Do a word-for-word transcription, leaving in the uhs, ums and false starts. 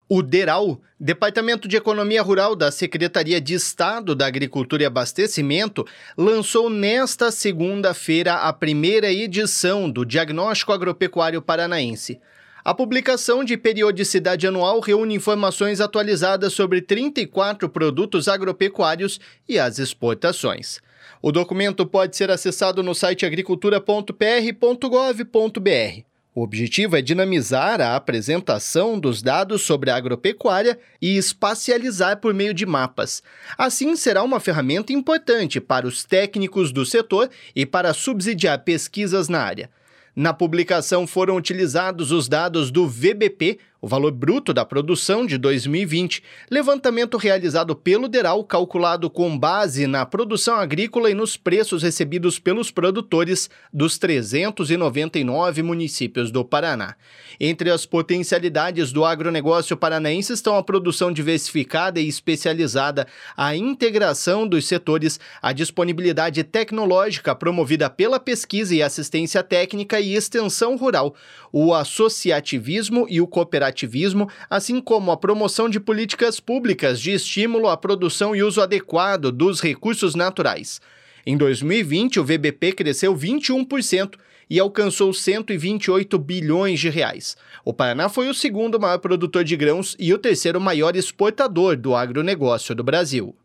O DERAL, Departamento de Economia Rural da Secretaria de Estado da Agricultura e Abastecimento, lançou nesta segunda-feira a primeira edição do Diagnóstico Agropecuário Paranaense. A publicação de periodicidade anual reúne informações atualizadas sobre trinta e quatro produtos agropecuários e as exportações. O documento pode ser acessado no site agricultura ponto p r ponto gov ponto b r. O objetivo é dinamizar a apresentação dos dados sobre a agropecuária e espacializar por meio de mapas. Assim, será uma ferramenta importante para os técnicos do setor e para subsidiar pesquisas na área. Na publicação foram utilizados os dados do V B P, o Valor Bruto da Produção de dois mil e vinte, levantamento realizado pelo DERAL calculado com base na produção agrícola e nos preços recebidos pelos produtores dos trezentos e noventa e nove municípios do Paraná. Entre as potencialidades do agronegócio paranaense estão a produção diversificada e especializada, a integração dos setores, a disponibilidade tecnológica promovida pela pesquisa e assistência técnica e extensão rural, o associativismo e o cooperativismo, assim como a promoção de políticas públicas de estímulo à produção e uso adequado dos recursos naturais. Em dois mil e vinte, o V B P cresceu vinte e um por cento e alcançou cento e vinte e oito bilhões de reais. O Paraná foi o segundo maior produtor de grãos e o terceiro maior exportador do agronegócio do Brasil.